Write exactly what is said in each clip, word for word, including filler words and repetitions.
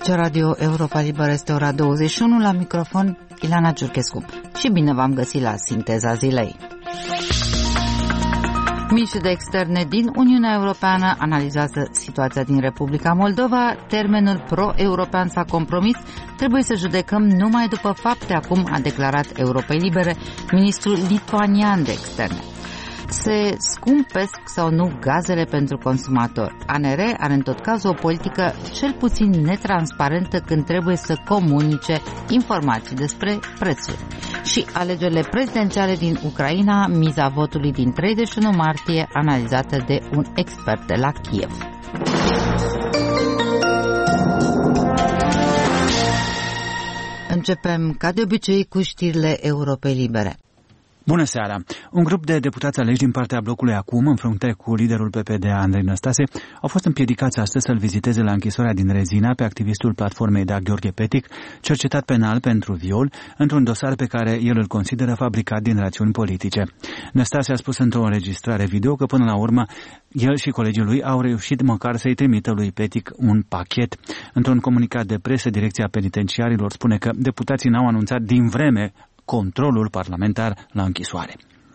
Aici Radio Europa Liberă, este ora douăzeci și unu, la microfon Ileana Giurchescu. Și bine v-am găsit la Sinteza Zilei. Miniștrii de externe din Uniunea Europeană analizează situația din Republica Moldova. Termenul pro-european s-a compromis. Trebuie să judecăm numai după fapte, acum a declarat Europei Libere ministrul lituanian de externe. Se scumpesc sau nu gazele pentru consumatori. A N R are în tot cazul o politică cel puțin netransparentă când trebuie să comunice informații despre prețuri. Și alegerile prezidențiale din Ucraina, miza votului din treizeci și unu martie, analizată de un expert de la Kiev. Începem, ca de obicei, cu știrile Europei Libere. Bună seara! Un grup de deputați aleși din partea blocului Acum, în frunte cu liderul P P D, Andrei Năstase, au fost împiedicați astăzi să-l viziteze la închisoarea din Rezina pe activistul platformei Da Gheorghe Petic, cercetat penal pentru viol, într-un dosar pe care el îl consideră fabricat din rațiuni politice. Năstase a spus într-o înregistrare video că până la urmă el și colegii lui au reușit măcar să-i trimită lui Petic un pachet. Într-un comunicat de presă, Direcția Penitenciarilor spune că deputații n-au anunțat din vreme controlul parlamentar la închisoare.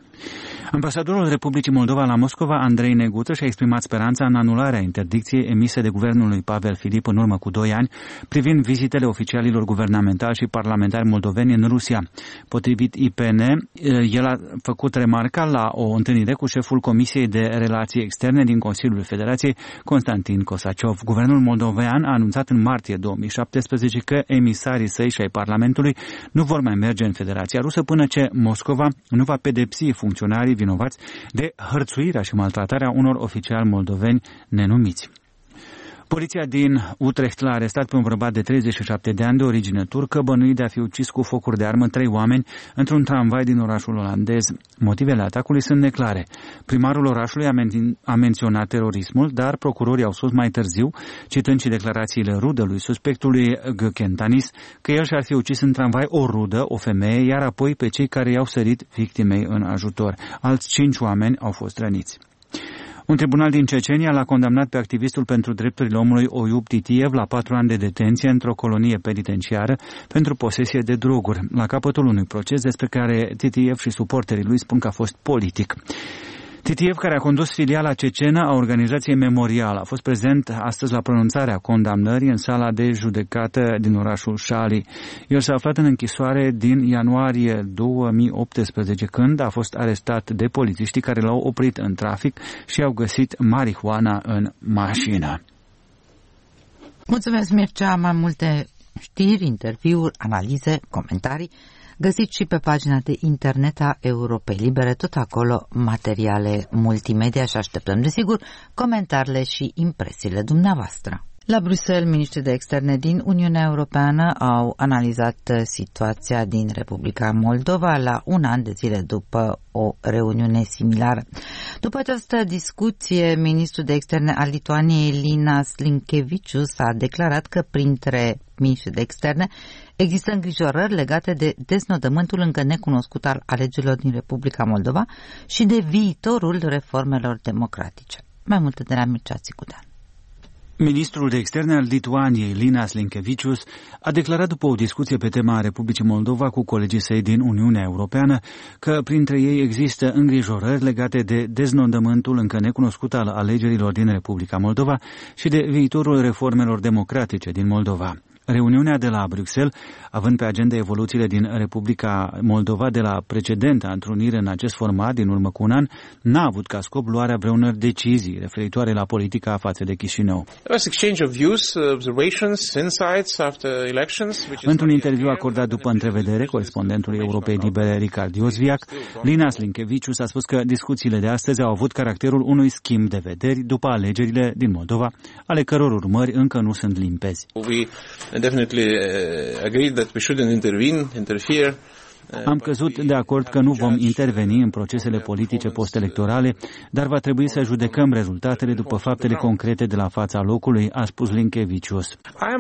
Ambasadorul Republicii Moldova la Moscova, Andrei Neguță, și-a exprimat speranța în anularea interdicției emise de guvernul lui Pavel Filip în urmă cu doi ani privind vizitele oficialilor guvernamentali și parlamentari moldoveni în Rusia. Potrivit I P N, el a făcut remarca la o întâlnire cu șeful Comisiei de Relații Externe din Consiliul Federației, Constantin Kosaciov. Guvernul moldovean a anunțat în martie două mii șaptesprezece că emisarii săi și ai Parlamentului nu vor mai merge în Federația Rusă până ce Moscova nu va pedepsi funcționarii vinovați de hărțuirea și maltratarea unor oficiali moldoveni nenumiți. Poliția din Utrecht l-a arestat pe un bărbat de treizeci și șapte de ani de origine turcă, bănuit de a fi ucis cu focuri de armă trei oameni într-un tramvai din orașul olandez. Motivele atacului sunt neclare. Primarul orașului a, men- a menționat terorismul, dar procurorii au spus mai târziu, citând și declarațiile rudelui suspectului Gökentanis, că el și-ar fi ucis în tramvai o rudă, o femeie, iar apoi pe cei care i-au sărit victimei în ajutor. Alți cinci oameni au fost răniți. Un tribunal din Cecenia l-a condamnat pe activistul pentru drepturile omului Oyub Titiev la patru ani de detenție într-o colonie penitenciară pentru posesie de droguri, la capătul unui proces despre care Titiev și suporterii lui spun că a fost politic. Titiev, care a condus filiala cecenă a organizației Memorial, a fost prezent astăzi la pronunțarea condamnării în sala de judecată din orașul Șali. El s-a aflat în închisoare din ianuarie două mii optsprezece, când a fost arestat de polițiștii care l-au oprit în trafic și au găsit marihuana în mașină. Mulțumesc, Mircea. Mai multe știri, interviuri, analize, comentarii găsiți și pe pagina de internet a Europei Libere, tot acolo materiale multimedia, și așteptăm, desigur, comentariile și impresiile dumneavoastră. La Bruxelles, miniștrii de externe din Uniunea Europeană au analizat situația din Republica Moldova la un an de zile după o reuniune similară. După această discuție, ministrul de externe al Lituaniei, Linas Linkevičius, a declarat că printre miniștrii de externe există îngrijorări legate de deznodământul încă necunoscut al alegerilor din Republica Moldova și de viitorul reformelor democratice. Mai multe de la Mircea Țicudean. Ministrul de externe al Lituaniei, Linas Linkevičius, a declarat după o discuție pe tema Republicii Moldova cu colegii săi din Uniunea Europeană că printre ei există îngrijorări legate de deznodământul încă necunoscut al alegerilor din Republica Moldova și de viitorul reformelor democratice din Moldova. Reuniunea de la Bruxelles, având pe agenda evoluțiile din Republica Moldova de la precedenta întrunire în acest format din urmă cu un an, n-a avut ca scop luarea vreunor decizii referitoare la politica față de Chișinău. Într-un interviu acordat după întrevedere corespondentului Europei Libere Richard Iosviac, Linas Linkevičius a spus că discuțiile de astăzi au avut caracterul unui schimb de vederi după alegerile din Moldova, ale căror urmări încă nu sunt limpezi. We definitely uh, agreed that we shouldn't intervene, interfere Am căzut de acord că nu vom interveni în procesele politice postelectorale, dar va trebui să judecăm rezultatele după faptele concrete de la fața locului, a spus Linkevicius.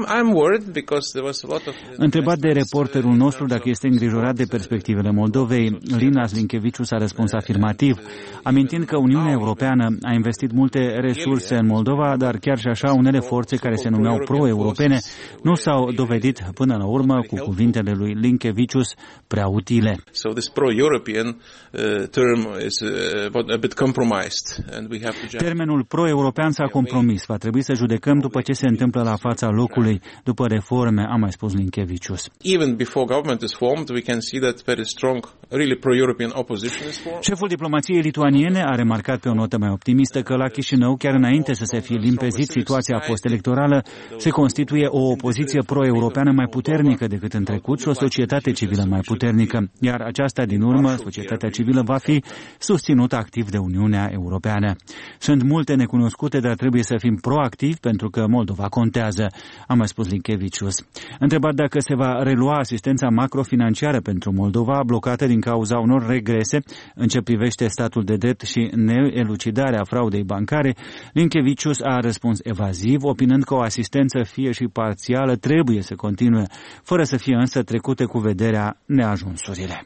Întrebat de reporterul nostru dacă este îngrijorat de perspectivele Moldovei, Linas Linkevicius a răspuns afirmativ, amintind că Uniunea Europeană a investit multe resurse în Moldova, dar chiar și așa unele forțe care se numeau pro-europene nu s-au dovedit până la urmă, cu cuvintele lui Linkevicius, prea utile. So this pro-European uh, term is uh, a bit compromised and we have to. Termenul pro-european s-a compromis. Va trebui să judecăm după ce se întâmplă la fața locului, după reforme, a mai spus Linkevicius. Even before government is formed, we can see that very strong, really pro-European opposition is formed. Șeful diplomației lituaniene a remarcat pe o notă mai optimistă că la Chișinău, chiar înainte să se fie limpezit situația postelectorală, se constituie o opoziție pro-europeană mai puternică decât în trecut și o societate civilă mai puternică, iar aceasta din urmă, societatea civilă, va fi susținută activ de Uniunea Europeană. Sunt multe necunoscute, dar trebuie să fim proactivi pentru că Moldova contează, a mai spus Linkevicius. Întrebat dacă se va relua asistența macrofinanciară pentru Moldova, blocată din cauza unor regrese în ce privește statul de drept și neelucidarea fraudei bancare, Linkevicius a răspuns evaziv, opinând că o asistență fie și parțială trebuie să continue, fără să fie însă trecute cu vederea neajunsurile.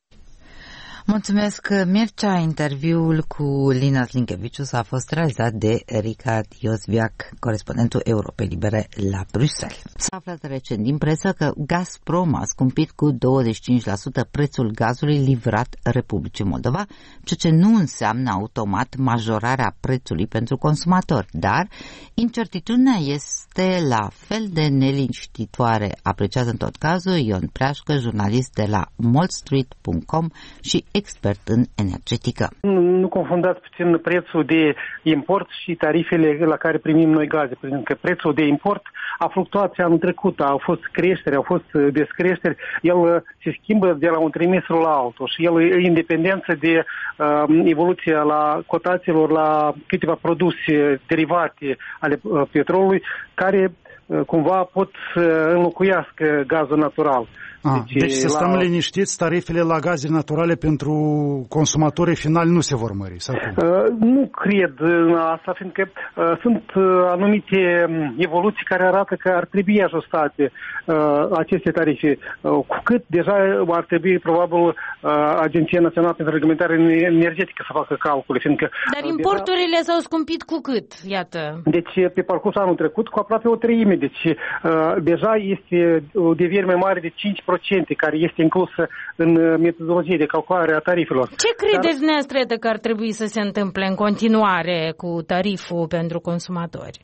Mulțumesc, Mircea. Interviul cu Linas Linkevicius a fost realizat de Richard Iosviac, corespondentul Europei Libere la Bruxelles. S-a aflat recent din presă că Gazprom a scumpit cu douăzeci și cinci la sută prețul gazului livrat Republicii Moldova, ceea ce nu înseamnă automat majorarea prețului pentru consumatori, dar incertitudinea este la fel de neliniștitoare, apreciat în tot cazul Ion Preașcă, jurnalist de la moldstreet punct com și expert în energetică. Nu confundați puțin prețul de import și tarifele la care primim noi gaze, pentru că prețul de import a fluctuat anul trecut, au fost creșteri, au fost descreșteri, el se schimbă de la un trimestru la altul și el e independență de uh, evoluția la cotațiilor la câteva produse derivate ale uh, petrolului care uh, cumva pot să înlocuiască gazul natural. A, deci, deci să stăm la... liniștiți, tarifele la gaze naturale pentru consumatorii finali nu se vor mări, sau cum? Uh, nu cred asta, fiindcă uh, sunt uh, anumite evoluții care arată că ar trebui ajustate uh, aceste tarife. Uh, cu cât deja ar trebui, probabil, uh, Agenția Națională pentru Reglementare Energetică să facă calcule, fiindcă... Dar importurile deja... s-au scumpit cu cât, iată? Deci, pe parcursul anul trecut, cu aproape o treime. Deci, uh, deja este o deviere mai mare de cinci la sută care este inclusă în metodologie de calculare a tarifelor. Ce credeți dumneavoastră că ar trebui să se întâmple în continuare cu tariful pentru consumatori?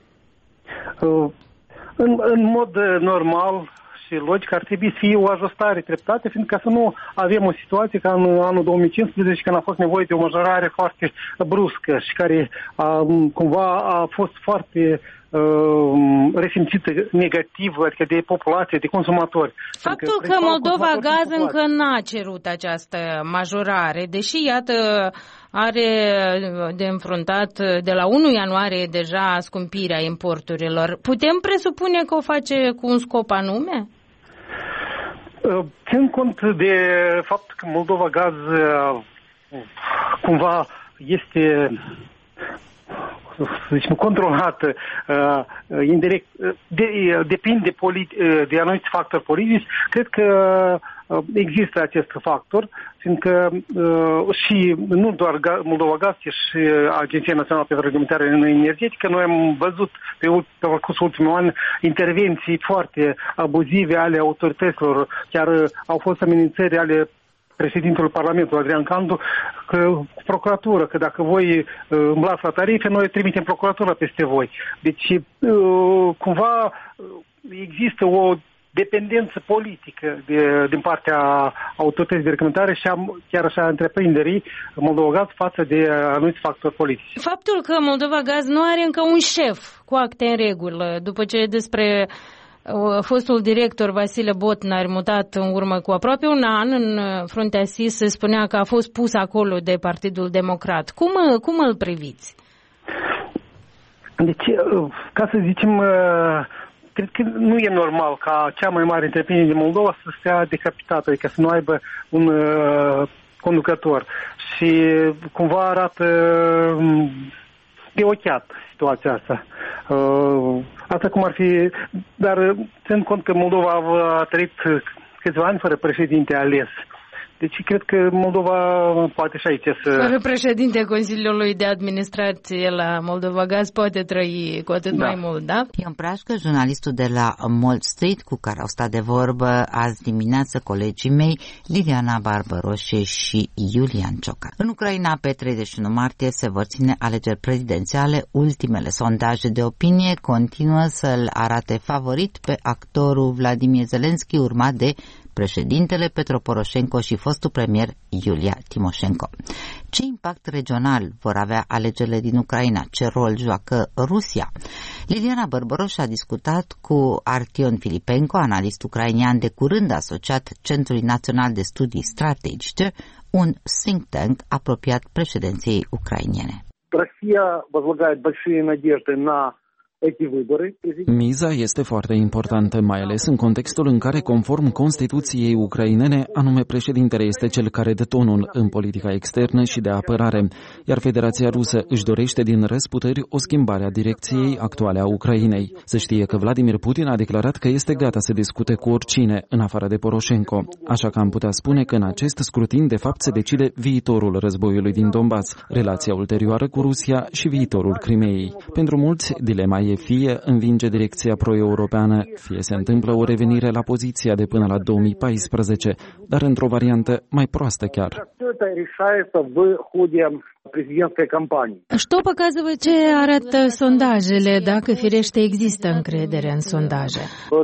În, în mod normal și logic ar trebui să fie o ajustare treptată, fiindcă să nu avem o situație ca în anul două mii cincisprezece, când a fost nevoie de o majorare foarte bruscă și care a, cumva a fost foarte resimțită negativ, adică de populație, de consumatori. Faptul că Moldova Gaz încă n-a cerut această majorare, deși, iată, are de înfruntat de la întâi ianuarie deja scumpirea importurilor, putem presupune că o face cu un scop anume? Țin cont de faptul că Moldova Gaz cumva este... deci controlată, uh, indirect, de, depinde politi- de anumiți factori politici, cred că uh, există acest factor, fiindcă uh, și nu doar Moldova Gaz, ci și Agenția Națională pentru Reglementare Energetică, noi am văzut pe, pe parcursul ultimului an intervenții foarte abuzive ale autorităților, chiar uh, au fost amenințări ale președintele Parlamentului, Adrian Candu, că procuratură, că dacă voi uh, îmblați la tarife, noi trimitem procuratura peste voi. Deci, uh, cumva, există o dependență politică de, din partea autorității de reglementare și a, chiar așa a întreprinderii Moldova Gaz față de anumiți factori politici. Faptul că Moldova Gaz nu are încă un șef cu acte în regulă, după ce despre fostul director Vasile Botnar, mutat în urmă cu aproape un an în fruntea S I S, se spunea că a fost pus acolo de Partidul Democrat. Cum, cum îl priviți? Deci, ca să zicem, cred că nu e normal ca cea mai mare întreprindere din Moldova să stea decapitată, adică să nu aibă un uh, conducător. Și cumva arată um, de ochiat situația asta. Uh, asta cum ar fi, dar ținând cont că Moldova a trăit câțiva ani fără președinte ales. Deci cred că Moldova poate și aici să... Fără președinte Consiliului de Administrație la Moldova Gaz poate trăi cu atât da. mai mult, da? Ion Prașcă, jurnalistul de la Mall Street, cu care au stat de vorbă azi dimineață colegii mei, Liliana Barbăroșe și Iulian Ciocan. În Ucraina, pe treizeci și unu martie, se vor ține alegeri prezidențiale. Ultimele sondaje de opinie continuă să-l arate favorit pe actorul Vladimir Zelenski, urmat de președintele Petro Poroșenko și fostul premier Iulia Timoșenko. Ce impact regional vor avea alegerile din Ucraina? Ce rol joacă Rusia? Liliana Bărbăroș a discutat cu Artion Filipenko, analist ucrainian de curând asociat Centrului Național de Studii Strategice, un think tank apropiat președinției ucrainiene. Rusia возлагает большие надежды на Miza este foarte importantă, mai ales în contextul în care, conform Constituției ucrainene, anume președintele este cel care dă tonul în politica externă și de apărare, iar Federația Rusă își dorește din răsputeri o schimbare a direcției actuale a Ucrainei. Se știe că Vladimir Putin a declarat că este gata să discute cu oricine, în afară de Poroșenko, așa că am putea spune că în acest scrutin de fapt se decide viitorul războiului din Donbass, relația ulterioară cu Rusia și viitorul Crimeei. Pentru mulți, dilema e fie învinge direcția pro-europeană, fie se întâmplă o revenire la poziția de până la două mii paisprezece, dar într-o variantă mai proastă chiar. Что показывает, ce arată sondajele, dacă firește există încredere în sondaje?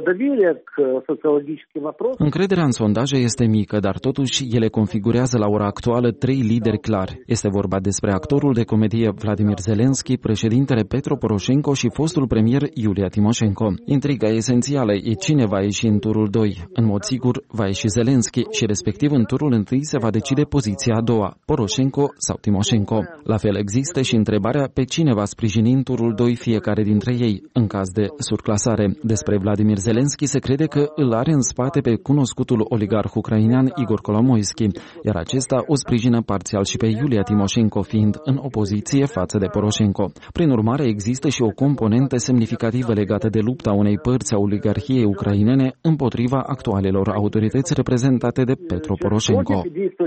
Încrederea în sondaje este mică, dar totuși ele configurează la ora actuală trei lideri clari. Este vorba despre actorul de comedie Vladimir Zelenski, președintele Petro Poroșenko și fostul premier Iulia Timoșenko. Intriga esențială e cine va ieși în turul doi. În mod sigur va ieși Zelenski și respectiv în turul întâi se va decide poziția a doua, Poroșenko sau Timoșenko. La fel există și întrebarea pe cine va sprijini în turul doi fiecare dintre ei, în caz de surclasare. Despre Vladimir Zelenski se crede că îl are în spate pe cunoscutul oligarh ucrainean Igor Kolomoisky, iar acesta o sprijină parțial și pe Iulia Timoșenko, fiind în opoziție față de Poroșenko. Prin urmare, există și o componentă semnificativă legată de lupta unei părți a oligarhiei ucrainene împotriva actualelor autorități reprezentate de Petro Poroșenko.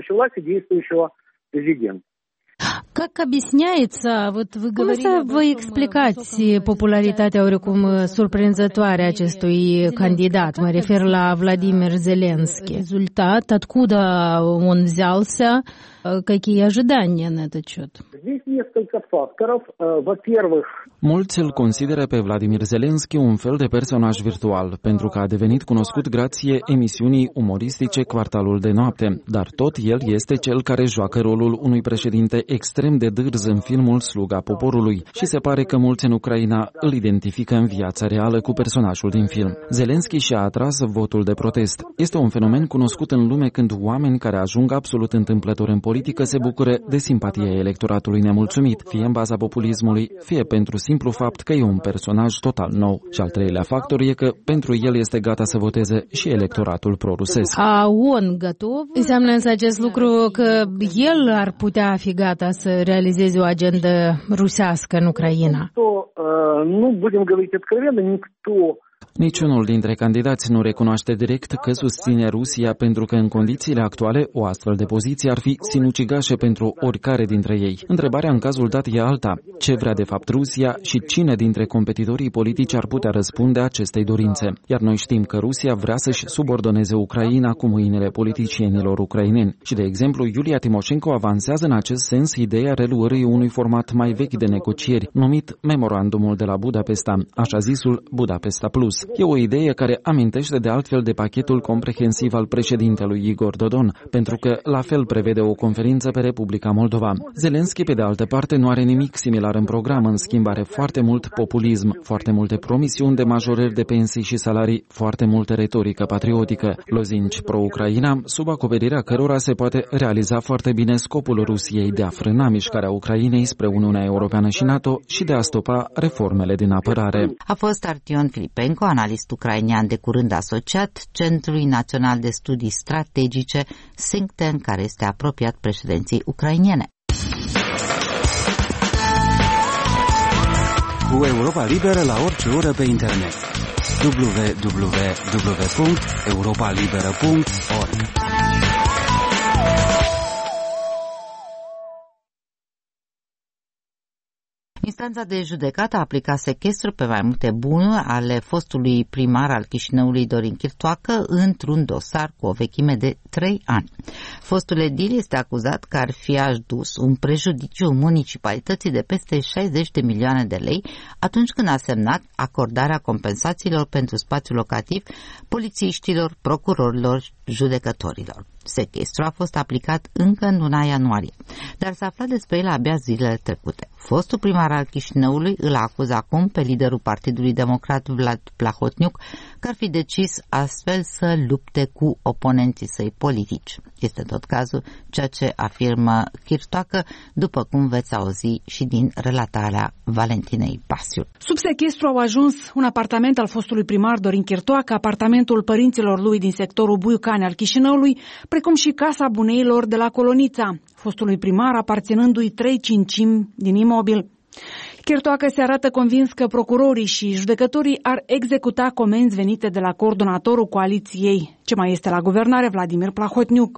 Как объясняется, вот вы говорите... Cum să vă explicați popularitatea oricum surprinzătoare a acestui candidat? Mă refer la Vladimir Zelenski. Результат, откуда он взялся, какие ожидания на этот счет? Здесь несколько факторов. Во-первых, mulți îl consideră pe Vladimir Zelenski un fel de personaj virtual, pentru că a devenit cunoscut grație emisiunii umoristice Quartalul de noapte, dar tot el este cel care joacă rolul unui președinte extrem de dârz în filmul Sluga poporului și se pare că mulți în Ucraina îl identifică în viața reală cu personajul din film. Zelenski și-a atras votul de protest. Este un fenomen cunoscut în lume când oameni care ajung absolut întâmplător în politică se bucură de simpatia electoratului nemulțumit, fie în baza populismului, fie pentru simplu fapt că e un personaj total nou. Și al treilea factor e că pentru el este gata să voteze și electoratul pro-rusesc. A on готов? Înseamnă însă acest lucru că el ar putea fi gata să realizeze o agendă rusească în Ucraina? Nu, будем говорить откровенно, никто Niciunul dintre candidați nu recunoaște direct că susține Rusia pentru că în condițiile actuale o astfel de poziție ar fi sinucigașă pentru oricare dintre ei. Întrebarea în cazul dat e alta. Ce vrea de fapt Rusia și cine dintre competitorii politici ar putea răspunde acestei dorințe? Iar noi știm că Rusia vrea să-și subordoneze Ucraina cu mâinile politicienilor ucraineni. Și de exemplu, Iulia Timoșenko avansează în acest sens ideea reluării unui format mai vechi de negocieri, numit Memorandumul de la Budapesta, așa zisul Budapesta Plus. E o idee care amintește de altfel de pachetul comprehensiv al președintelui Igor Dodon, pentru că la fel prevede o conferință pe Republica Moldova. Zelenski, pe de altă parte, nu are nimic similar în program, în schimb are foarte mult populism, foarte multe promisiuni de majorări de pensii și salarii, foarte multă retorică patriotică, lozinci pro-Ucraina, sub acoperirea cărora se poate realiza foarte bine scopul Rusiei de a frâna mișcarea Ucrainei spre Uniunea Europeană și NATO și de a stopa reformele din apărare. A fost Artion Filipenko, analist ucrainian de curând asociat Centrului Național de Studii Strategice, think tank care este apropiat președinției ucrainiene. Cu Europa Liberă la orice oră pe internet. w w w punct europa liberă punct org Instanța de judecată a aplicat sechestru pe mai multe bunuri ale fostului primar al Chișinăului Dorin Chirtoacă într-un dosar cu o vechime de trei ani. Fostul edil este acuzat că ar fi adus un prejudiciu municipalității de peste șaizeci de milioane de lei atunci când a semnat acordarea compensațiilor pentru spațiu locativ polițiștilor, procurorilor, judecătorilor. Sechestru a fost aplicat încă în luna ianuarie, dar s-a aflat despre el abia zilele trecute. Fostul primar al Chișinăului îl acuză acum pe liderul Partidului Democrat Vlad Plahotniuc că ar fi decis astfel să lupte cu oponenții săi politici. Este tot cazul ceea ce afirmă Chirtoacă, după cum veți auzi și din relatarea Valentinei Pasiu. Sub sechestru au ajuns un apartament al fostului primar Dorin Chirtoacă, apartamentul părinților lui din sectorul Buiucani al Chișinăului, precum și casa buneilor de la Colonița, fostului primar aparținându-i trei cincimi din imobil. Chirtoacă se arată convins că procurorii și judecătorii ar executa comenzi venite de la coordonatorul coaliției, ce mai este la guvernare, Vladimir Plahotniuc.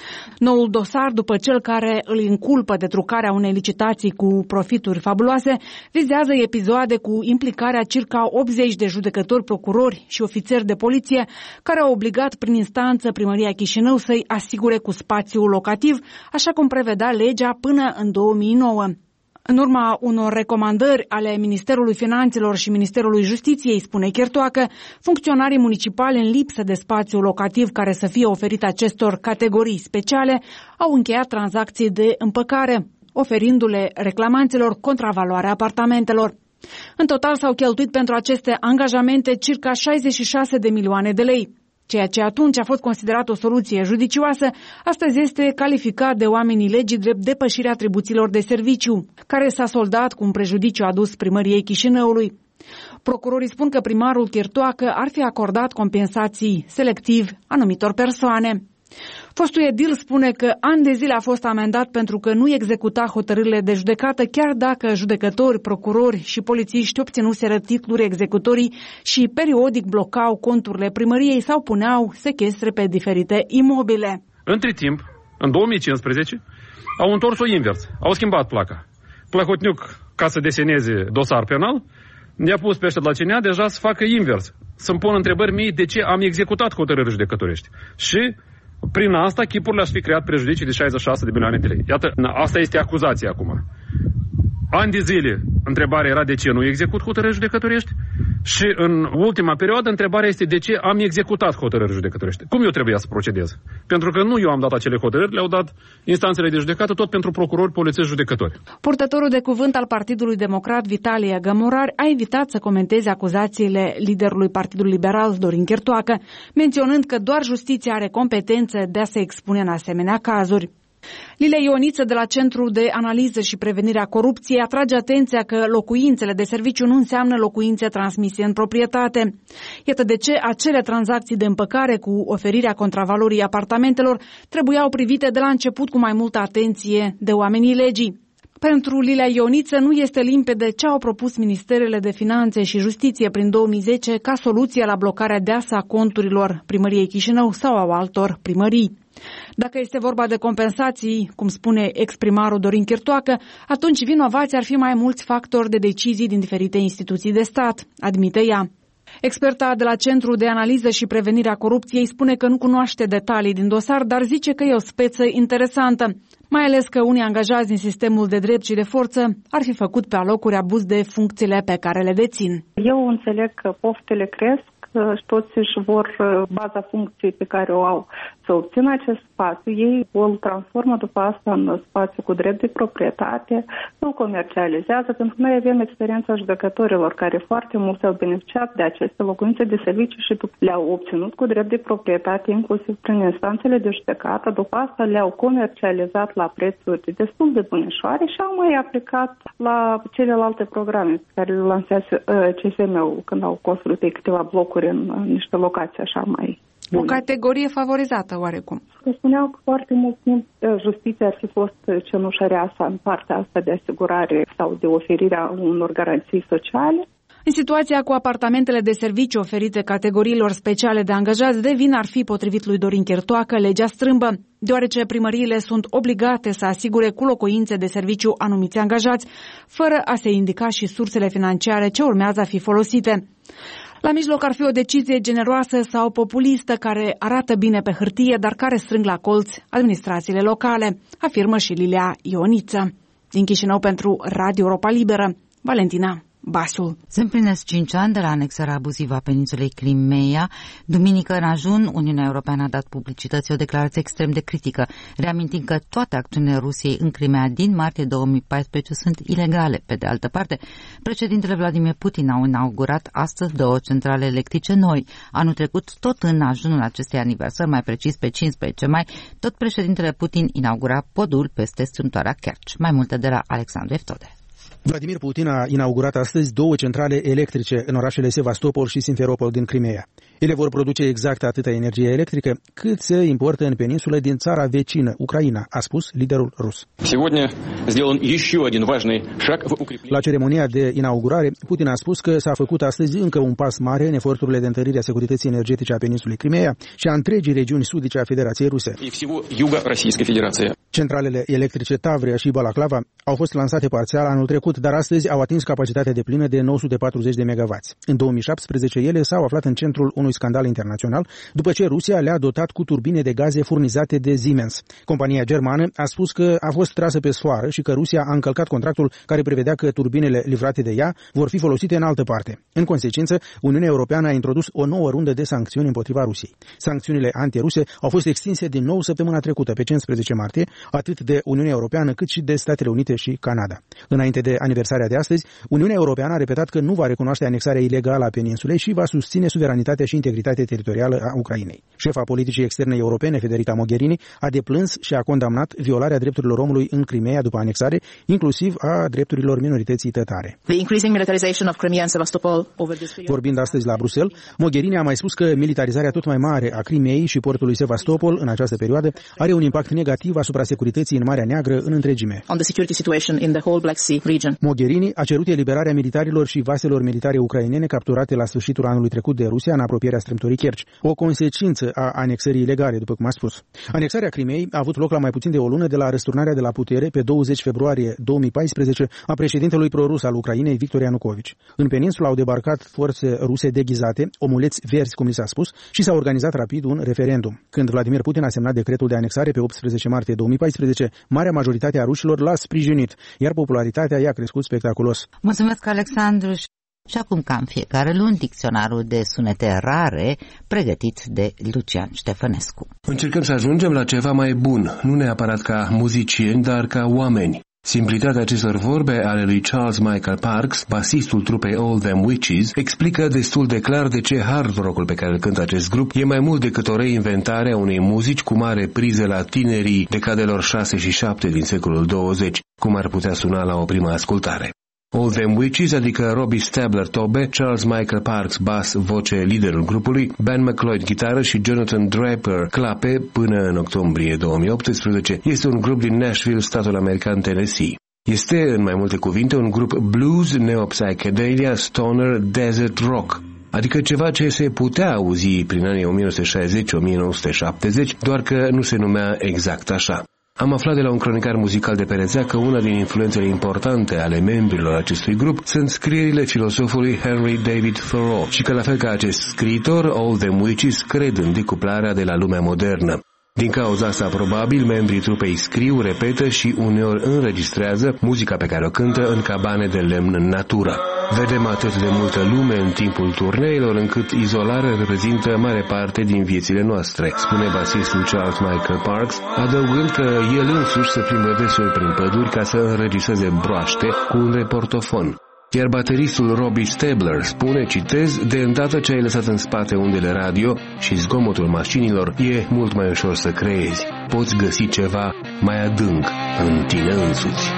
Noul dosar, după cel care îl inculpă de trucarea unei licitații cu profituri fabuloase, vizează episoade cu implicarea circa optzeci de judecători, procurori și ofițeri de poliție, care au obligat prin instanță Primăria Chișinău să-i asigure cu spațiu locativ, așa cum prevedea legea până în două mii nouă. În urma unor recomandări ale Ministerului Finanțelor și Ministerului Justiției, spune Chirtoacă, funcționarii municipali în lipsă de spațiu locativ care să fie oferit acestor categorii speciale au încheiat tranzacții de împăcare, oferindu-le reclamanților contravaloarea apartamentelor. În total s-au cheltuit pentru aceste angajamente circa șaizeci și șase de milioane de lei. Ceea ce atunci a fost considerat o soluție judicioasă, astăzi este calificat de oamenii legii drept depășirea atribuțiilor de serviciu, care s-a soldat cu un prejudiciu adus primăriei Chișinăului. Procurorii spun că primarul Chirtoacă ar fi acordat compensații selectiv anumitor persoane. Fostul edil spune că ani de zile a fost amendat pentru că nu executa hotărârile de judecată, chiar dacă judecători, procurori și polițiști obținuseră titluri executorii și periodic blocau conturile primăriei sau puneau sechestre pe diferite imobile. Între timp, în două mii cincisprezece, au întors-o invers, au schimbat placa. Plahotniuc, ca să deseneze dosar penal, ne-a pus pe ăștia de la C N A deja să facă invers, să-mi pun întrebări mii de ce am executat hotărâri judecătorești. Și prin asta, chipurile aș fi creat prejudicii de șaizeci și șase de milioane de lei. Iată, asta este acuzația acum. Ani de zile, întrebarea era de ce nu execut hotărâri judecătorești și în ultima perioadă, întrebarea este de ce am executat hotărâri judecătorești. Cum eu trebuia să procedez? Pentru că nu eu am dat acele hotărâri, le-au dat instanțele de judecată, tot pentru procurori, polițiști, judecători. Purtătorul de cuvânt al Partidului Democrat, Vitalie Gămurari, a evitat să comenteze acuzațiile liderului Partidului Liberal, Dorin Chirtoacă, menționând că doar justiția are competență de a se expune în asemenea cazuri. Lilia Ioniță de la Centrul de Analiză și Prevenire a Corupției atrage atenția că locuințele de serviciu nu înseamnă locuințe transmise în proprietate. Iată de ce acele tranzacții de împăcare cu oferirea contravalorii apartamentelor trebuiau privite de la început cu mai multă atenție de oamenii legii. Pentru Lilia Ioniță nu este limpede ce au propus Ministerele de Finanțe și Justiție prin două mii zece ca soluție la blocarea deasă a conturilor Primăriei Chișinău sau a altor primării. Dacă este vorba de compensații, cum spune ex-primarul Dorin Chirtoacă, atunci vinovații ar fi mai mulți factori de decizii din diferite instituții de stat, admite ea. Experta de la Centrul de Analiză și Prevenire a Corupției spune că nu cunoaște detalii din dosar, dar zice că e o speță interesantă, mai ales că unii angajați din sistemul de drept și de forță ar fi făcut pe alocuri abuz de funcțiile pe care le dețin. Eu înțeleg că poftele cresc, și toți își vor baza funcției pe care o au să obțină acest spațiu. Ei îl transformă după asta în spațiu cu drept de proprietate, îl comercializează, pentru că noi avem experiența judecătorilor care foarte mulți au beneficiat de aceste locuințe de serviciu și le-au obținut cu drept de proprietate, inclusiv prin instanțele de judecată. După asta le-au comercializat la prețuri destul de bunișoare și au mai aplicat la celelalte programe pe care le lansează C S M-ul când au construit câteva blocuri în, în niște locații așa mai bune. O categorie favorizată oarecum. Se spuneau că foarte mult timp justiția ar fi fost cenușăreasa în partea asta de asigurare sau de oferirea unor garanții sociale. În situația cu apartamentele de serviciu oferite categoriilor speciale de angajați, de vină ar fi, potrivit lui Dorin Chertoacă, legea strâmbă, deoarece primăriile sunt obligate să asigure cu locuințe de serviciu anumiți angajați, fără a se indica și sursele financiare ce urmează a fi folosite. La mijloc ar fi o decizie generoasă sau populistă care arată bine pe hârtie, dar care strâng la colț administrațiile locale, afirmă și Lilia Ioniță. Din Chișinău pentru Radio Europa Liberă, Valentina Basul. Se împlinesc cinci ani de la anexarea abuzivă a peninsulei Crimeea. Duminică, în ajun, Uniunea Europeană a dat publicității o declarație extrem de critică, reamintind că toate acțiunile Rusiei în Crimea din martie două mii paisprezece sunt ilegale. Pe de altă parte, președintele Vladimir Putin a inaugurat astăzi două centrale electrice noi. Anul trecut, tot în ajunul acestei aniversări, mai precis pe cincisprezece mai, tot președintele Putin inaugura podul peste strâmtoarea Kerch. Mai multe de la Alexandru Eftode. Vladimir Putin a inaugurat astăzi două centrale electrice în orașele Sevastopol și Simferopol din Crimea. Ele vor produce exact atâta energie electrică cât se importă în peninsulă din țara vecină, Ucraina, a spus liderul rus. La ceremonia de inaugurare, Putin a spus că s-a făcut astăzi încă un pas mare în eforturile de întărire a securității energetice a peninsulei Crimea și a întregii regiuni sudice a Federației Ruse. Centralele electrice Tavria și Balaclava au fost lansate parțial anul trecut, dar astăzi au atins capacitatea deplină de nouă sute patruzeci de megawatts. În două mii șaptesprezece ele s-au aflat în centrul unui scandal internațional după ce Rusia le-a dotat cu turbine de gaze furnizate de Siemens. Compania germană a spus că a fost trasă pe sfoară și că Rusia a încălcat contractul care prevedea că turbinele livrate de ea vor fi folosite în altă parte. În consecință, Uniunea Europeană a introdus o nouă rundă de sancțiuni împotriva Rusiei. Sancțiunile antiruse au fost extinse din nou săptămâna trecută, pe cincisprezece martie, atât de Uniunea Europeană cât și de Statele Unite și Canada. Înainte de aniversarea de astăzi, Uniunea Europeană a repetat că nu va recunoaște anexarea ilegală a peninsulei și va susține suveranitatea și integritatea teritorială a Ucrainei. Șefa politicii externe europene, Federica Mogherini, a deplâns și a condamnat violarea drepturilor omului în Crimea după anexare, inclusiv a drepturilor minorității tătare. Vorbind astăzi la Bruxelles, Mogherini a mai spus că militarizarea tot mai mare a Crimeei și portului Sevastopol în această perioadă are un impact negativ asupra securității în Marea Neagră în întregime. Mogherini a cerut eliberarea militarilor și vaselor militare ucrainene capturate la sfârșitul anului trecut de Rusia în apropierea strâmtorii Kerch, o consecință a anexării ilegale, după cum a spus. Anexarea Crimeei a avut loc la mai puțin de o lună de la răsturnarea de la putere pe douăzeci februarie două mii paisprezece a președintelui prorus al Ucrainei, Victor Ianukovici. În peninsula au debarcat forțe ruse deghizate, omuleți verzi, cum li s-a spus, și s-a organizat rapid un referendum. Când Vladimir Putin a semnat decretul de anexare pe optsprezece martie două mii paisprezece, marea majoritate a rușilor l-a sprijinit, iar popularitatea i-a crescut spectaculos. Mulțumesc, Alexandru. Și acum, ca în fiecare luni, dicționarul de sunete rare pregătit de Lucian Ștefănescu. Încercăm să ajungem la ceva mai bun, nu neapărat ca muzicieni, dar ca oameni. Simplitatea acestor vorbe ale lui Charles Michael Parks, basistul trupei All Them Witches, explică destul de clar de ce hard rock-ul pe care îl cântă acest grup e mai mult decât o reinventare a unei muzici cu mare priză la tinerii decadelor șase și șapte din secolul douăzeci, cum ar putea suna la o primă ascultare. All Them Witches, adică Robbie Stabler tobe, Charles Michael Parks bas, voce, liderul grupului, Ben McLeod gitară și Jonathan Draper clape până în octombrie două mii optsprezece, este un grup din Nashville, statul american Tennessee. Este, în mai multe cuvinte, un grup blues, neo-psychedelia, stoner, desert rock, adică ceva ce se putea auzi prin anii o mie nouă sute șaizeci - o mie nouă sute șaptezeci, doar că nu se numea exact așa. Am aflat de la un cronicar muzical de pe rețea că una din influențele importante ale membrilor acestui grup sunt scrierile filosofului Henry David Thoreau și că, la fel ca acest scriitor, All Them Witches cred în decuplarea de la lumea modernă. Din cauza asta, probabil, membrii trupei scriu, repetă și uneori înregistrează muzica pe care o cântă în cabane de lemn în natură. Vedem atât de multă lume în timpul turneilor, încât izolarea reprezintă mare parte din viețile noastre, spune basistul Charles Michael Parks, adăugând că el însuși se plimbă deseori prin păduri ca să înregistreze broaște cu un reportofon. Iar bateristul Robbie Stabler spune, citez, de îndată ce ai lăsat în spate undele radio și zgomotul mașinilor, e mult mai ușor să creezi. Poți găsi ceva mai adânc în tine însuți.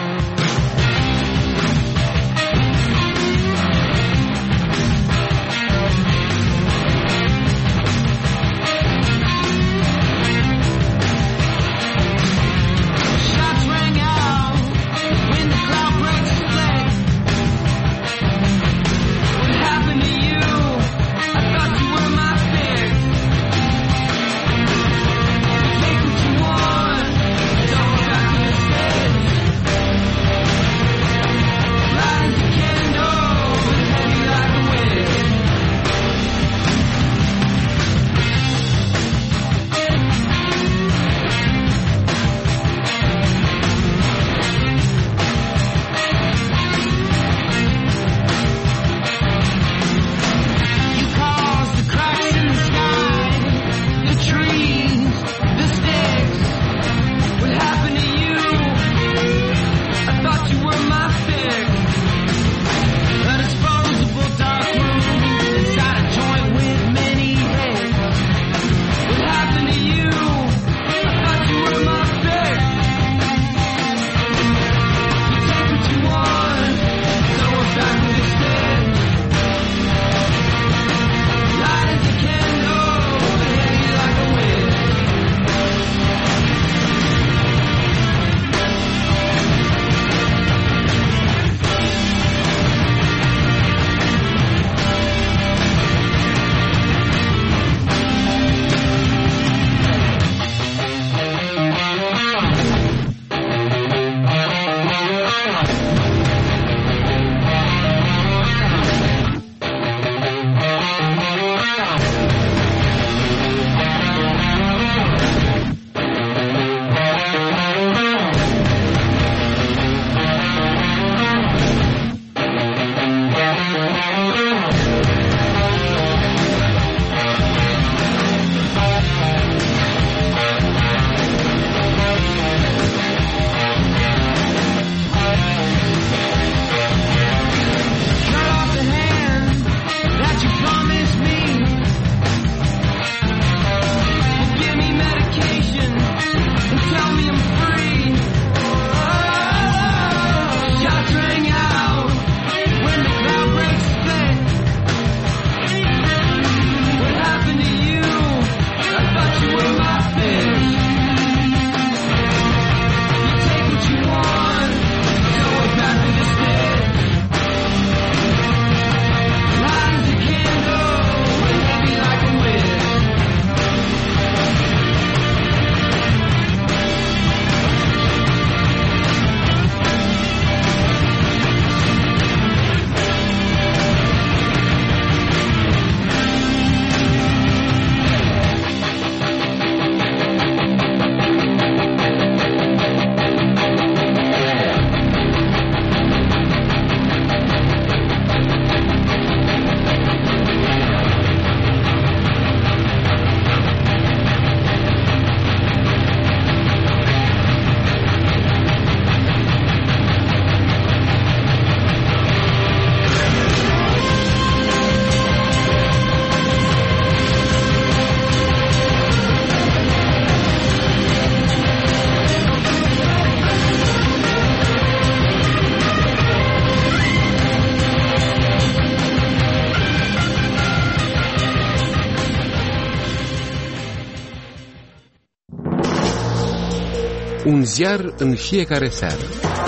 Un ziar în fiecare seară.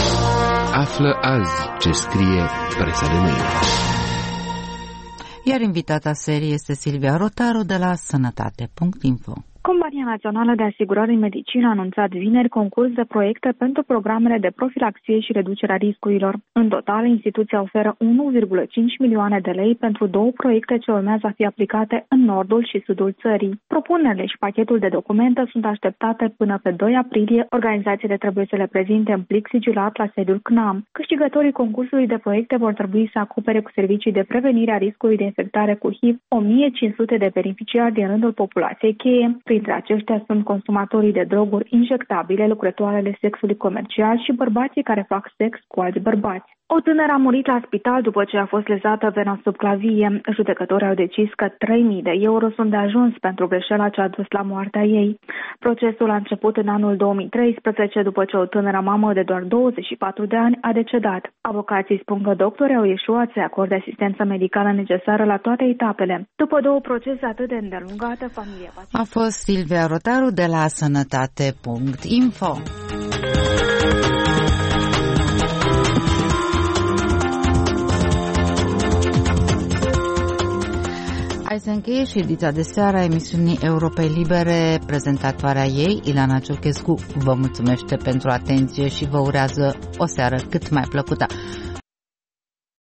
Află azi ce scrie presa de mâine. Iar invitata serii este Silvia Rotaru de la sănătate punct info. Compania Națională de Asigurări în Medicină a anunțat vineri concurs de proiecte pentru programele de profilaxie și reducerea riscurilor. În total, instituția oferă unu virgulă cinci milioane de lei pentru două proiecte ce urmează a fi aplicate în nordul și sudul țării. Propunerile și pachetul de documente sunt așteptate până pe doi aprilie. Organizațiile trebuie să le prezinte în plic sigilat la sediul C N A M. Câștigătorii concursului de proiecte vor trebui să acopere cu servicii de prevenire a riscului de infectare cu H I V o mie cinci sute de beneficiari din rândul populației cheie. Printre aceștia sunt consumatorii de droguri injectabile, lucrătoarele sexului comercial și bărbații care fac sex cu alți bărbați. O tânără a murit la spital după ce a fost lezată vena subclavie. Judecătorii au decis că trei mii de euro sunt de ajuns pentru greșeala ce a dus la moartea ei. Procesul a început în anul două mii treisprezece, după ce o tânără mamă de doar douăzeci și patru de ani a decedat. Avocații spun că doctorii au ieșuat să acorde asistență medicală necesară la toate etapele. După două procese atât de îndelungate, familia pacientului... A fost Silvia Rotaru de la sănătate punct info. Hai să încheie și ediția de seară a emisiunii Europei Libere. Prezentatoarea ei, Ilana Ciorchescu, vă mulțumește pentru atenție și vă urează o seară cât mai plăcută.